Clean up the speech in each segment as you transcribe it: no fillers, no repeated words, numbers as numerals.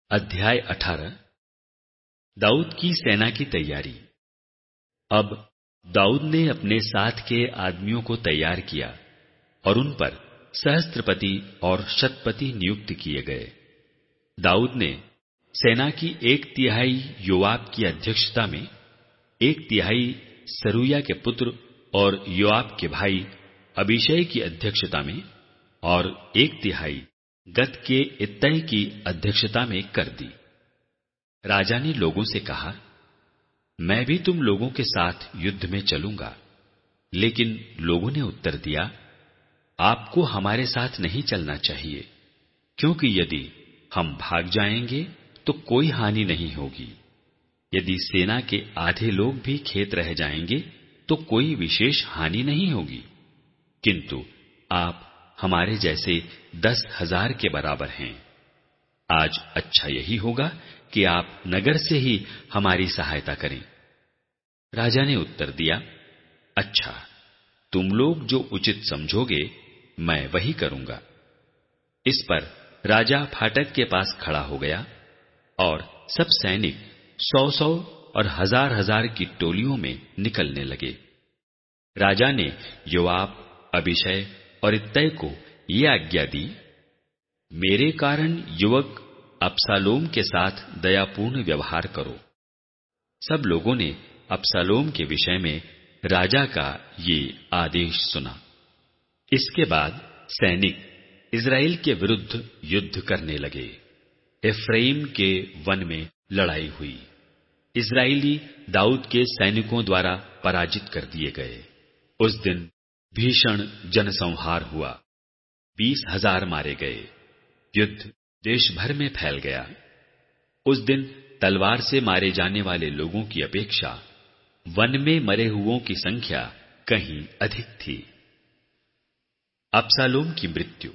अध्याय 18। दाऊद की सेना की तैयारी। अब दाऊद ने अपने साथ के आदमियों को तैयार किया और उन पर सहस्त्रपति और शतपति नियुक्त किए गए। दाऊद ने सेना की 1/3 योआब की अध्यक्षता में, 1/3 सरूया के पुत्र और योआब के भाई अबीशै की अध्यक्षता में और 1/3 गत के इत्तै की अध्यक्षता में कर दी। राजा ने लोगों से कहा, मैं भी तुम लोगों के साथ युद्ध में चलूंगा। लेकिन लोगों ने उत्तर दिया, आपको हमारे साथ नहीं चलना चाहिए, क्योंकि यदि हम भाग जाएंगे तो कोई हानि नहीं होगी। यदि सेना के आधे लोग भी खेत रह जाएंगे तो कोई विशेष हानि नहीं होगी, किंतु आप हमारे जैसे 10,000 के बराबर हैं। आज अच्छा यही होगा कि आप नगर से ही हमारी सहायता करें। राजा ने उत्तर दिया, अच्छा, तुम लोग जो उचित समझोगे मैं वही करूंगा। इस पर राजा फाटक के पास खड़ा हो गया और सब सैनिक 100-100 और 1000-1000 की टोलियों में निकलने लगे। राजा ने योआब, अबीशै और इत्तै को ये आज्ञा दी, मेरे कारण युवक अबशालोम के साथ दयापूर्ण व्यवहार करो। सब लोगों ने अबशालोम के विषय में राजा का ये आदेश सुना। इसके बाद सैनिक इस्राएल के विरुद्ध युद्ध करने लगे। एफ्राइम के वन में लड़ाई हुई। इस्राएली दाऊद के सैनिकों द्वारा पराजित कर दिए गए। उस दिन भीषण जनसंहार हुआ। 20,000 मारे गए। युद्ध देश भर में फैल गया। उस दिन तलवार से मारे जाने वाले लोगों की अपेक्षा वन में मरे हुओं की संख्या कहीं अधिक थी। अबशालोम की मृत्यु।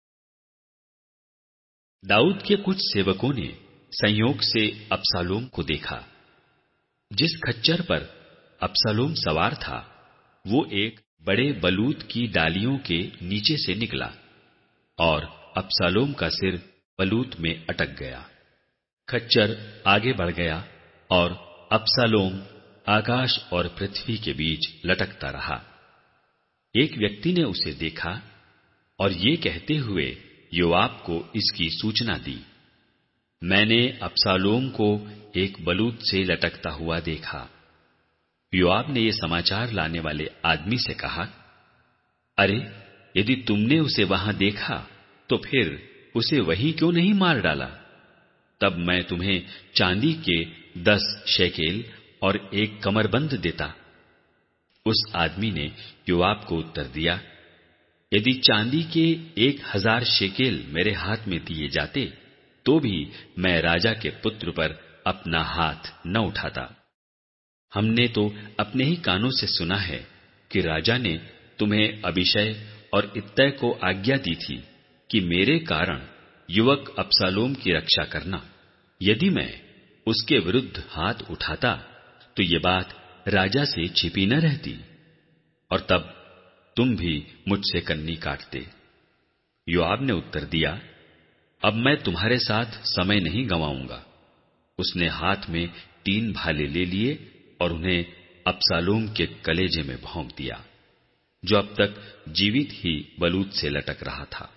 दाऊद के कुछ सेवकों ने संयोग से अबशालोम को देखा। जिस खच्चर पर अबशालोम सवार था वो एक बड़े बलूत की डालियों के नीचे से निकला और अबशालोम का सिर बलूत में अटक गया। खच्चर आगे बढ़ गया और अबशालोम आकाश और पृथ्वी के बीच लटकता रहा। एक व्यक्ति ने उसे देखा और ये कहते हुए योआब को इसकी सूचना दी, मैंने अबशालोम को एक बलूत से लटकता हुआ देखा। योआब ने यह समाचार लाने वाले आदमी से कहा, अरे, यदि तुमने उसे वहां देखा तो फिर उसे वहीं क्यों नहीं मार डाला? तब मैं तुम्हें चांदी के 10 शेकेल और एक कमरबंद देता। उस आदमी ने योआब को उत्तर दिया, यदि चांदी के 1000 शेकेल मेरे हाथ में दिए जाते तो भी मैं राजा के पुत्र पर अपना हाथ न उठाता। हमने तो अपने ही कानों से सुना है कि राजा ने तुम्हें अबीशै और इत्तै को आज्ञा दी थी कि मेरे कारण युवक अबशालोम की रक्षा करना। यदि मैं उसके विरुद्ध हाथ उठाता तो ये बात राजा से छिपी न रहती और तब तुम भी मुझसे कन्नी काटते। योआब ने उत्तर दिया, अब मैं तुम्हारे साथ समय नहीं गंवाऊंगा। उसने हाथ में 3 भाले ले लिए और उन्हें अबशालोम के कलेजे में भोंक दिया, जो अब तक जीवित ही बलूत से लटक रहा था।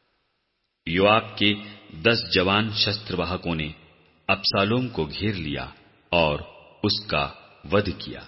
योआब के 10 जवान शस्त्रवाहकों ने अबशालोम को घेर लिया और उसका वध किया।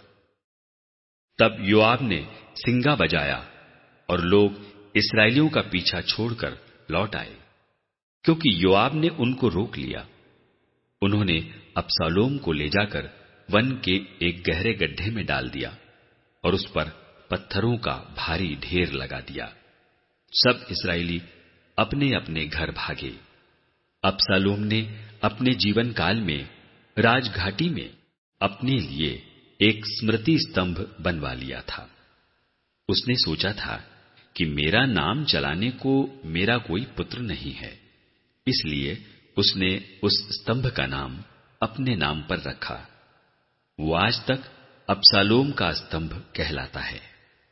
तब योआब ने सिंगा बजाया और लोग इस्राएलियों का पीछा छोड़कर लौट आए, क्योंकि योआब ने उनको रोक लिया। उन्होंने अबशालोम को ले जाकर वन के एक गहरे गड्ढे में डाल दिया और उस पर पत्थरों का भारी ढेर लगा दिया। सब इस्राएली अपने अपने घर भागे। अबशालोम ने अपने जीवन काल में राजघाटी में अपने लिए एक स्मृति स्तंभ बनवा लिया था। उसने सोचा था कि मेरा नाम चलाने को मेरा कोई पुत्र नहीं है, इसलिए उसने उस स्तंभ का नाम अपने नाम पर रखा। वो आज तक अबशालोम का स्तंभ कहलाता है।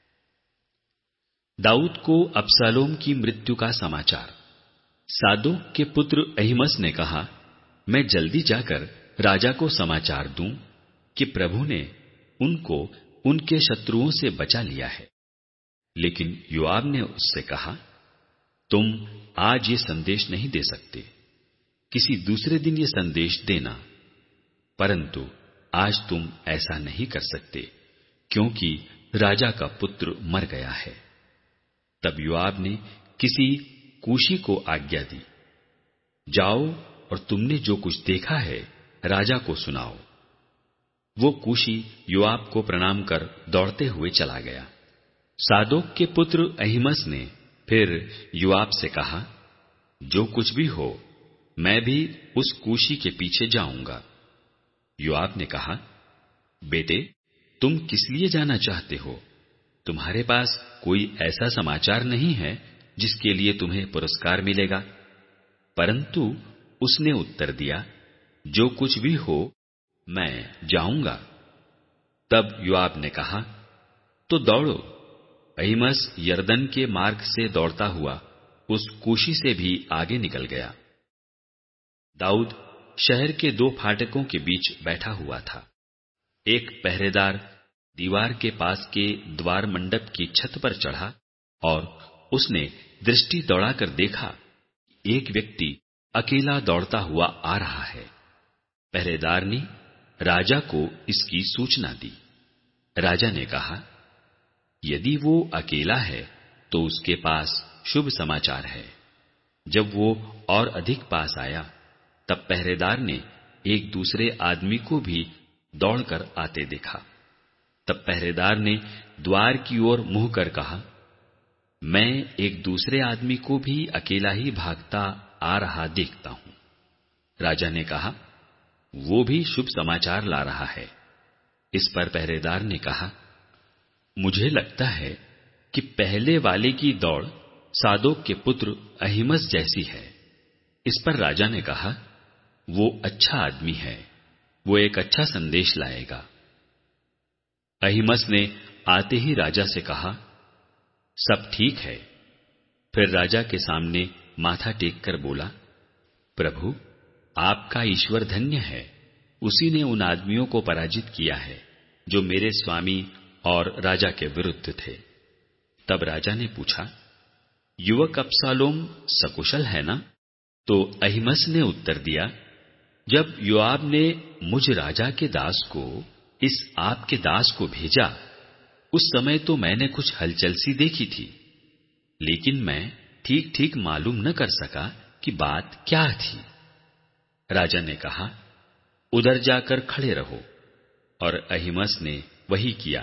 दाऊद को अबशालोम की मृत्यु का समाचार। सादोक के पुत्र अहीमस ने कहा, मैं जल्दी जाकर राजा को समाचार दूं कि प्रभु ने उनको उनके शत्रुओं से बचा लिया है। लेकिन योआब ने उससे कहा, तुम आज ये संदेश नहीं दे सकते, किसी दूसरे दिन ये संदेश देना, परंतु आज तुम ऐसा नहीं कर सकते, क्योंकि राजा का पुत्र मर गया है। तब योआब ने किसी कूशी को आज्ञा दी, जाओ और तुमने जो कुछ देखा है राजा को सुनाओ। वो कूशी योआब को प्रणाम कर दौड़ते हुए चला गया। सादोक के पुत्र अहीमस ने फिर योआब से कहा, जो कुछ भी हो मैं भी उस कूशी के पीछे जाऊंगा। योआब ने कहा, बेटे, तुम किस लिए जाना चाहते हो? तुम्हारे पास कोई ऐसा समाचार नहीं है जिसके लिए तुम्हें पुरस्कार मिलेगा। परंतु उसने उत्तर दिया, जो कुछ भी हो मैं जाऊंगा। तब योआब ने कहा, तो दौड़ो। अहीमस यरदन के मार्ग से दौड़ता हुआ उस कूशी से भी आगे निकल गया। दाऊद शहर के 2 फाटकों के बीच बैठा हुआ था। एक पहरेदार दीवार के पास के द्वार मंडप की छत पर चढ़ा और उसने दृष्टि दौड़ाकर देखा, एक व्यक्ति अकेला दौड़ता हुआ आ रहा है। पहरेदार ने राजा को इसकी सूचना दी। राजा ने कहा, यदि वो अकेला है तो उसके पास शुभ समाचार है। जब वो और अधिक पास आया, तब पहरेदार ने एक दूसरे आदमी को भी दौड़कर आते देखा। तब पहरेदार ने द्वार की ओर मुंह कर कहा, मैं एक दूसरे आदमी को भी अकेला ही भागता आ रहा देखता हूं। राजा ने कहा, वो भी शुभ समाचार ला रहा है। इस पर पहरेदार ने कहा, मुझे लगता है कि पहले वाले की दौड़ सादोक के पुत्र अहीमस जैसी है। इस पर राजा ने कहा, वो अच्छा आदमी है, वो एक अच्छा संदेश लाएगा। अहीमस ने आते ही राजा से कहा, सब ठीक है। फिर राजा के सामने माथा टेक कर बोला, प्रभु, आपका ईश्वर धन्य है। उसी ने उन आदमियों को पराजित किया है जो मेरे स्वामी और राजा के विरुद्ध थे। तब राजा ने पूछा, युवक अबशालोम सकुशल है ना? तो अहीमस ने उत्तर दिया, जब योआब ने मुझ राजा के दास को इस आपके दास को भेजा, उस समय तो मैंने कुछ हलचल सी देखी थी, लेकिन मैं ठीक ठीक मालूम न कर सका कि बात क्या थी। राजा ने कहा, उधर जाकर खड़े रहो, और अहीमस ने वही किया।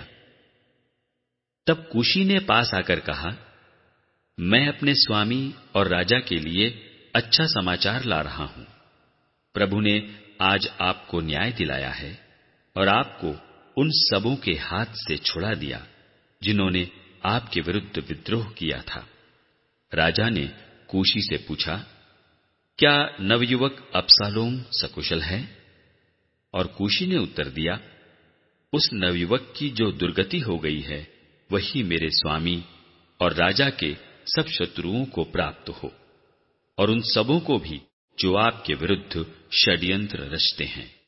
तब कूशी ने पास आकर कहा, मैं अपने स्वामी और राजा के लिए अच्छा समाचार ला रहा हूं। प्रभु ने आज आपको न्याय दिलाया है और आपको उन सबों के हाथ से छुड़ा दिया जिन्होंने आपके विरुद्ध विद्रोह किया था। राजा ने कूशी से पूछा, क्या नवयुवक अबशालोम सकुशल है? और कूशी ने उत्तर दिया, उस नवयुवक की जो दुर्गति हो गई है वही मेरे स्वामी और राजा के सब शत्रुओं को प्राप्त हो, और उन सबों को भी जो आपके विरुद्ध षड्यंत्र रचते हैं।